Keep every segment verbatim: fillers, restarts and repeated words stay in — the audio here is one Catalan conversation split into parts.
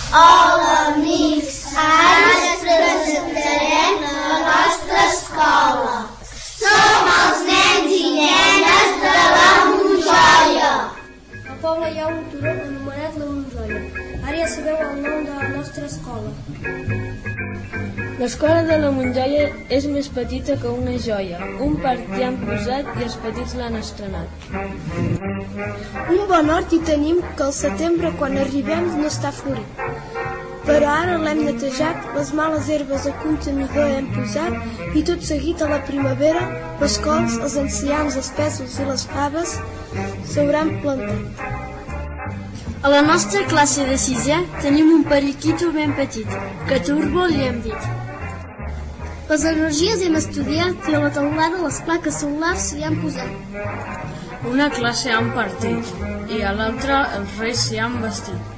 Hola, amics! Ara us presentarem la nostra escola. Som els nens i nenes de la Montjoia. Al poble hi ha un turó anomenat la Montjoia. Ara ja sabeu el nom de la nostra escola. L'escola de la Montjoia és més petita que una joia. Un parc hi han posat i els petits l'han estrenat. Un bon hort hi tenim que al setembre, quan arribem, no està florit. Però ara l'hem netejat, les males herbes a contenidor hem posat i tot seguit a la primavera les cols, els enciams, els pèsols i les faves s'hauran plantat. A la nostra classe de sisè tenim un periquito ben petit, que Turbo li hem dit. Les energies hem estudiat i a la teulada les plaques solars s'hi han posat. Una classe han partit i a l'altra els reis s'hi han vestit.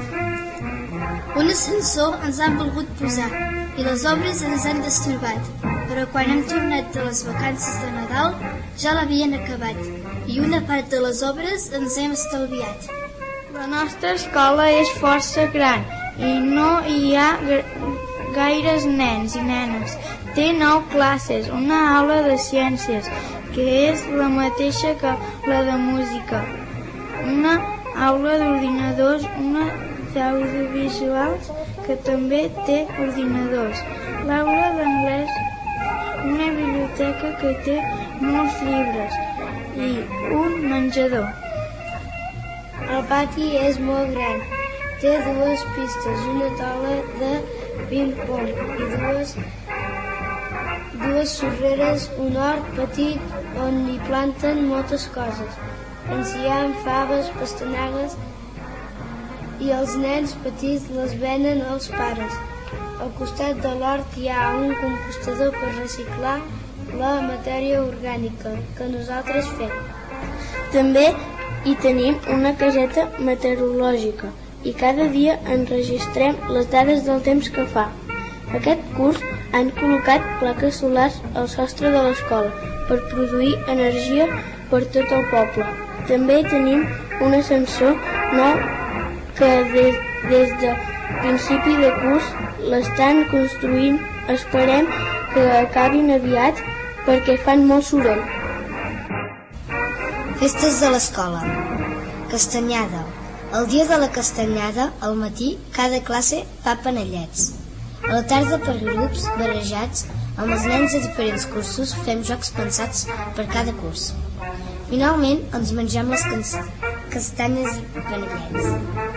Un ascensor ens han volgut posar i les obres ens han destorbat, però quan hem tornat de les vacances de Nadal ja l'havien acabat i una part de les obres ens hem estalviat. La nostra escola és força gran i no hi ha gaires nens i nenes. Té nou classes, una aula de ciències, que és la mateixa que la de música, una aula d'ordinadors, una d'audiovisuals, que també té ordinadors, l'aula d'anglès, una biblioteca que té molts llibres i un menjador. El pati és molt gran, té dues pistes, una taula de ping-pong i dues, dues sorreres, un hort petit on hi planten moltes coses. Enciam, faves, pastanagues i els nens petits les venen als pares. Al costat de l'hort hi ha un compostador per reciclar la matèria orgànica que nosaltres fem. També hi tenim una caseta meteorològica i cada dia enregistrem les dades del temps que fa. Aquest curs han col·locat plaques solars al sostre de l'escola per produir energia per tot el poble. També tenim un ascensor nou que des, des de principi de curs l'estan construint. Esperem que acabin aviat perquè fan molt soroll. Festes de l'escola. Castanyada. El dia de la castanyada, al matí, cada classe fa panellets. A la tarda, per grups barrejats, amb els nens de diferents cursos, fem jocs pensats per cada curs. Finalment, ens mengem les castanyes i panellets.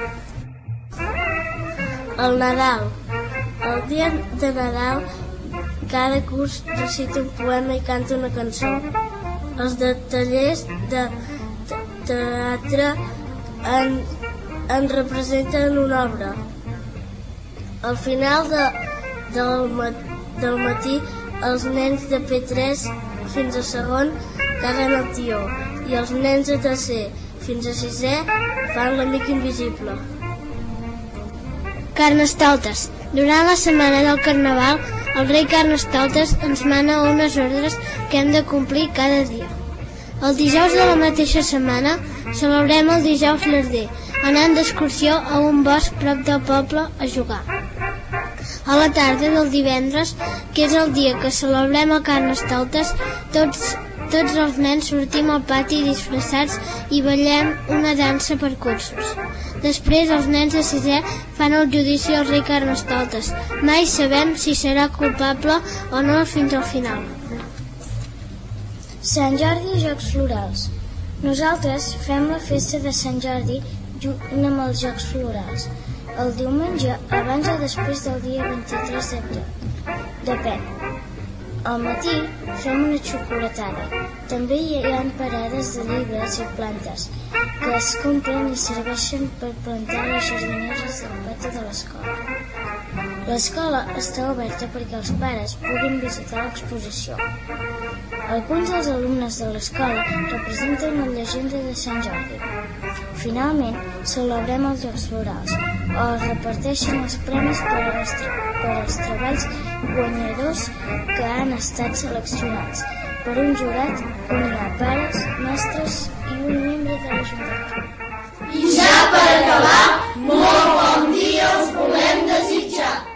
El Nadal. El dia de Nadal, cada curs recita un poema i canta una cançó. Els de tallers de teatre en, en representen una obra. Al final de, del, del matí, els nens de P tres fins a segon caguen el tió i els nens de tercer fins a sisè fan l'amic invisible. Carnestoltes. Durant la setmana del Carnaval, el rei Carnestoltes ens mana unes ordres que hem de complir cada dia. El dijous de la mateixa setmana celebrem el dijous larder, anant d'excursió a un bosc prop del poble a jugar. A la tarda del divendres, que és el dia que celebrem el Carnestoltes, tots, tots els nens sortim al pati disfressats i ballem una dansa per cursos. Després els nens de sisè fan el judici al rei Carnestoltes. Mai sabem si serà culpable o no fins al final. Sant Jordi i Jocs Florals. Nosaltres fem la festa de Sant Jordi junt amb els Jocs Florals. El diumenge, abans o després del dia vint-i-tres d'abril. Depèn. Al matí fem una xocolatada. També hi ha parades de llibres i plantes que es compren i serveixen per plantar les jardineres del pati de l'escola. L'escola està oberta perquè els pares puguin visitar l'exposició. Alguns dels alumnes de l'escola representen la llegenda de Sant Jordi. Finalment, celebrem els Jocs Florals, o es reparteixen els premis per als, per als treballs guanyadors que han estat seleccionats per un jurat on hi ha pares, mestres i un membre de l'Ajuntament. I ja per acabar,